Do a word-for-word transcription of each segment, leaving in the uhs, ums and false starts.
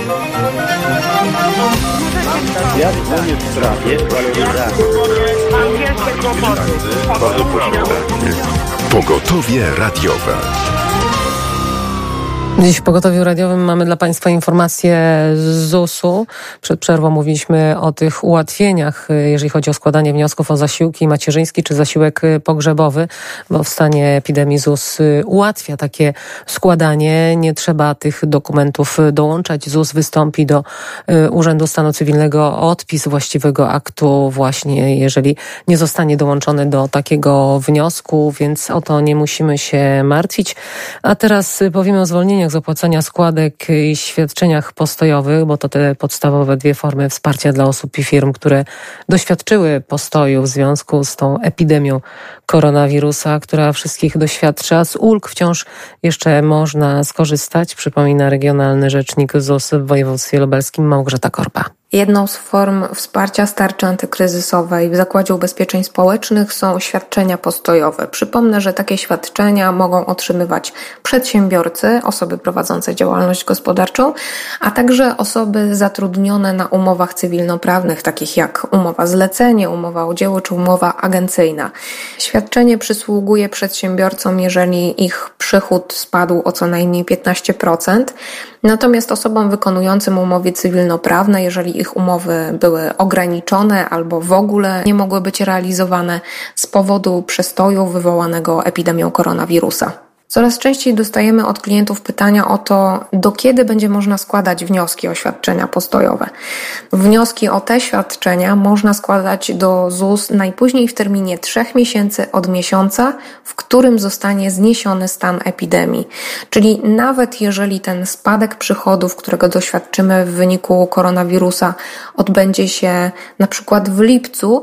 Ja dzwonię w sprawie waloryzacji. Pogotowie radiowe. Dziś w Pogotowiu Radiowym mamy dla Państwa informacje z zusu. Przed przerwą mówiliśmy o tych ułatwieniach, jeżeli chodzi o składanie wniosków o zasiłki macierzyński czy zasiłek pogrzebowy, bo w stanie epidemii ZUS ułatwia takie składanie. Nie trzeba tych dokumentów dołączać. ZUS wystąpi do Urzędu Stanu Cywilnego o odpis właściwego aktu właśnie, jeżeli nie zostanie dołączony do takiego wniosku, więc o to nie musimy się martwić. A teraz powiemy o zwolnieniach z opłacania składek i świadczeniach postojowych, bo to te podstawowe dwie formy wsparcia dla osób i firm, które doświadczyły postoju w związku z tą epidemią koronawirusa, która wszystkich doświadcza. Z ulg wciąż jeszcze można skorzystać, przypomina regionalny rzecznik ZUS w województwie lubelskim Małgorzata Korba. Jedną z form wsparcia z tarczy antykryzysowej w Zakładzie Ubezpieczeń Społecznych są świadczenia postojowe. Przypomnę, że takie świadczenia mogą otrzymywać przedsiębiorcy, osoby prowadzące działalność gospodarczą, a także osoby zatrudnione na umowach cywilnoprawnych, takich jak umowa zlecenie, umowa o dzieło czy umowa agencyjna. Świadczenie przysługuje przedsiębiorcom, jeżeli ich przychód spadł o co najmniej piętnaście procent, natomiast osobom wykonującym umowy cywilnoprawne, jeżeli ich umowy były ograniczone albo w ogóle nie mogły być realizowane z powodu przestoju wywołanego epidemią koronawirusa. Coraz częściej dostajemy od klientów pytania o to, do kiedy będzie można składać wnioski o świadczenia postojowe. Wnioski o te świadczenia można składać do ZUS najpóźniej w terminie trzech miesięcy od miesiąca, w którym zostanie zniesiony stan epidemii. Czyli nawet jeżeli ten spadek przychodów, którego doświadczymy w wyniku koronawirusa, odbędzie się na przykład w lipcu,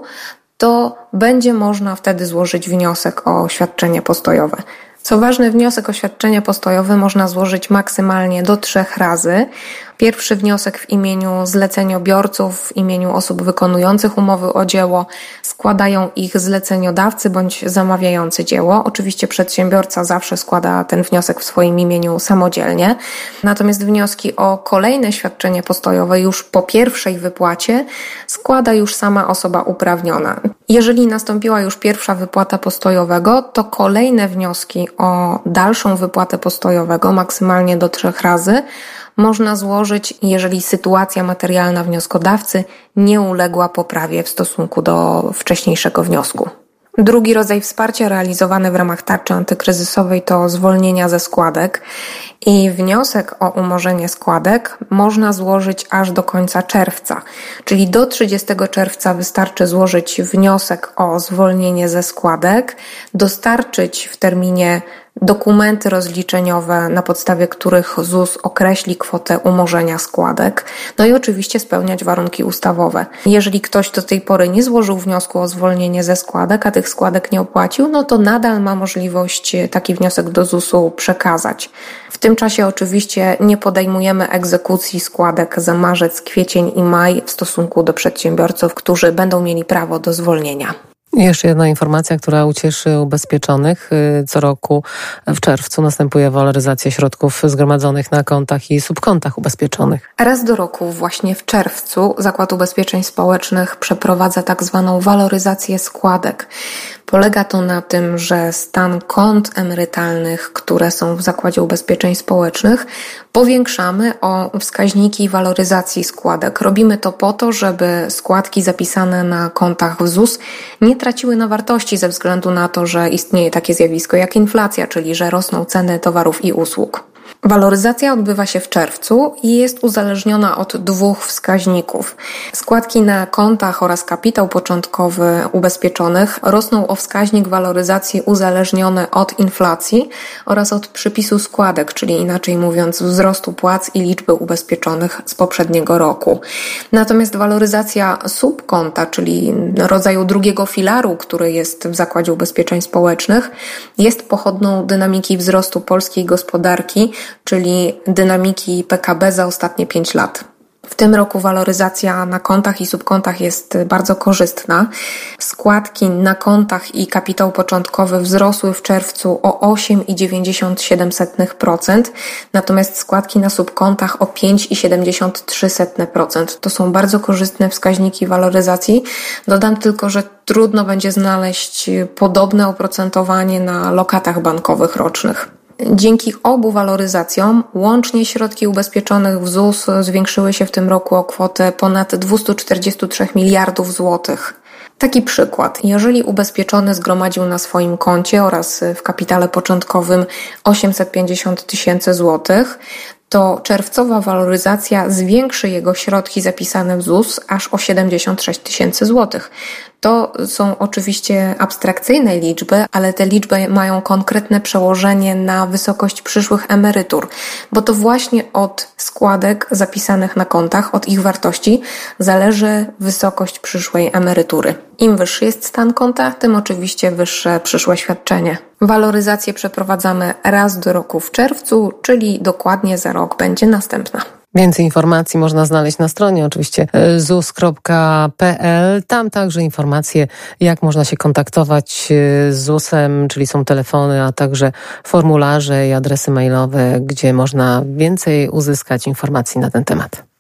to będzie można wtedy złożyć wniosek o świadczenie postojowe. Co ważne, wniosek o świadczenie postojowe można złożyć maksymalnie do trzech razy. Pierwszy wniosek w imieniu zleceniobiorców, w imieniu osób wykonujących umowy o dzieło składają ich zleceniodawcy bądź zamawiający dzieło. Oczywiście przedsiębiorca zawsze składa ten wniosek w swoim imieniu samodzielnie. Natomiast wnioski o kolejne świadczenie postojowe już po pierwszej wypłacie składa już sama osoba uprawniona. Jeżeli nastąpiła już pierwsza wypłata postojowego, to kolejne wnioski o dalszą wypłatę postojowego, maksymalnie do trzech razy, można złożyć, jeżeli sytuacja materialna wnioskodawcy nie uległa poprawie w stosunku do wcześniejszego wniosku. Drugi rodzaj wsparcia realizowany w ramach tarczy antykryzysowej to zwolnienia ze składek i wniosek o umorzenie składek można złożyć aż do końca czerwca, czyli do trzydziestego czerwca wystarczy złożyć wniosek o zwolnienie ze składek, dostarczyć w terminie dokumenty rozliczeniowe, na podstawie których ZUS określi kwotę umorzenia składek, no i oczywiście spełniać warunki ustawowe. Jeżeli ktoś do tej pory nie złożył wniosku o zwolnienie ze składek, a tych składek nie opłacił, no to nadal ma możliwość taki wniosek do zusu przekazać. W tym czasie oczywiście nie podejmujemy egzekucji składek za marzec, kwiecień i maj w stosunku do przedsiębiorców, którzy będą mieli prawo do zwolnienia. I jeszcze jedna informacja, która ucieszy ubezpieczonych. Co roku w czerwcu następuje waloryzacja środków zgromadzonych na kontach i subkontach ubezpieczonych. Raz do roku, właśnie w czerwcu, Zakład Ubezpieczeń Społecznych przeprowadza tak zwaną waloryzację składek. Polega to na tym, że stan kont emerytalnych, które są w Zakładzie Ubezpieczeń Społecznych, powiększamy o wskaźniki waloryzacji składek. Robimy to po to, żeby składki zapisane na kontach w ZUS nie traciły na wartości ze względu na to, że istnieje takie zjawisko jak inflacja, czyli że rosną ceny towarów i usług. Waloryzacja odbywa się w czerwcu i jest uzależniona od dwóch wskaźników. Składki na kontach oraz kapitał początkowy ubezpieczonych rosną o wskaźnik waloryzacji uzależniony od inflacji oraz od przypisu składek, czyli inaczej mówiąc wzrostu płac i liczby ubezpieczonych z poprzedniego roku. Natomiast waloryzacja subkonta, czyli rodzaju drugiego filaru, który jest w Zakładzie Ubezpieczeń Społecznych, jest pochodną dynamiki wzrostu polskiej gospodarki, czyli dynamiki P K B za ostatnie pięć lat. W tym roku waloryzacja na kontach i subkontach jest bardzo korzystna. Składki na kontach i kapitał początkowy wzrosły w czerwcu o osiem przecinek dziewięćdziesiąt siedem procent, natomiast składki na subkontach o pięć przecinek siedemdziesiąt trzy procent. To są bardzo korzystne wskaźniki waloryzacji. Dodam tylko, że trudno będzie znaleźć podobne oprocentowanie na lokatach bankowych rocznych. Dzięki obu waloryzacjom łącznie środki ubezpieczonych w Z U S zwiększyły się w tym roku o kwotę ponad dwieście czterdzieści trzy miliardów złotych. Taki przykład. Jeżeli ubezpieczony zgromadził na swoim koncie oraz w kapitale początkowym osiemset pięćdziesiąt tysięcy złotych, to czerwcowa waloryzacja zwiększy jego środki zapisane w Z U S aż o siedemdziesiąt sześć tysięcy złotych. To są oczywiście abstrakcyjne liczby, ale te liczby mają konkretne przełożenie na wysokość przyszłych emerytur, bo to właśnie od składek zapisanych na kontach, od ich wartości zależy wysokość przyszłej emerytury. Im wyższy jest stan konta, tym oczywiście wyższe przyszłe świadczenie. Waloryzację przeprowadzamy raz do roku w czerwcu, czyli dokładnie za rok będzie następna. Więcej informacji można znaleźć na stronie oczywiście zus kropka pe el. Tam także informacje, jak można się kontaktować z Z U S-em, czyli są telefony, a także formularze i adresy mailowe, gdzie można więcej uzyskać informacji na ten temat.